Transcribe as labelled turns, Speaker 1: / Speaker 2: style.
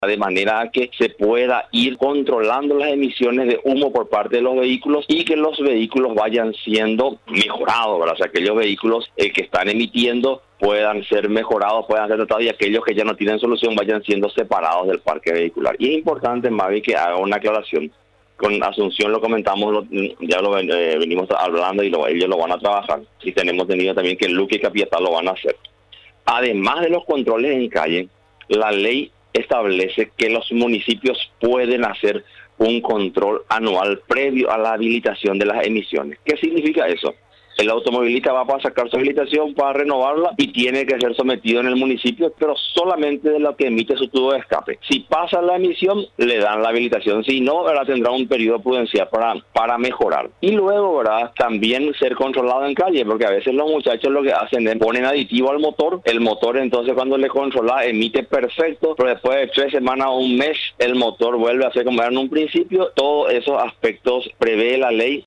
Speaker 1: de manera que se pueda ir controlando las emisiones de humo por parte de los vehículos y que los vehículos vayan siendo mejorados, ¿verdad? O sea, aquellos vehículos que están emitiendo puedan ser mejorados, puedan ser tratados, y aquellos que ya no tienen solución vayan siendo separados del parque vehicular. Y es importante, Mavi, que haga una aclaración. Con Asunción lo comentamos, ya lo venimos hablando y ellos lo van a trabajar. Y tenemos tenido también que Luque y Capiatá lo van a hacer. Además de los controles en calle, la ley establece que los municipios pueden hacer un control anual previo a la habilitación de las emisiones. ¿Qué significa eso? El automovilista va para sacar su habilitación, para renovarla, y tiene que ser sometido en el municipio, pero solamente de lo que emite su tubo de escape. Si pasa la emisión, le dan la habilitación. Si no, ¿verdad?, tendrá un periodo prudencial para mejorar. Y luego, ¿verdad?, también ser controlado en calle, porque a veces los muchachos lo que hacen es ponen aditivo al motor. El motor, entonces, cuando le controla, emite perfecto, pero después de 3 semanas o un mes, el motor vuelve a ser como era en un principio. Todos esos aspectos prevé la ley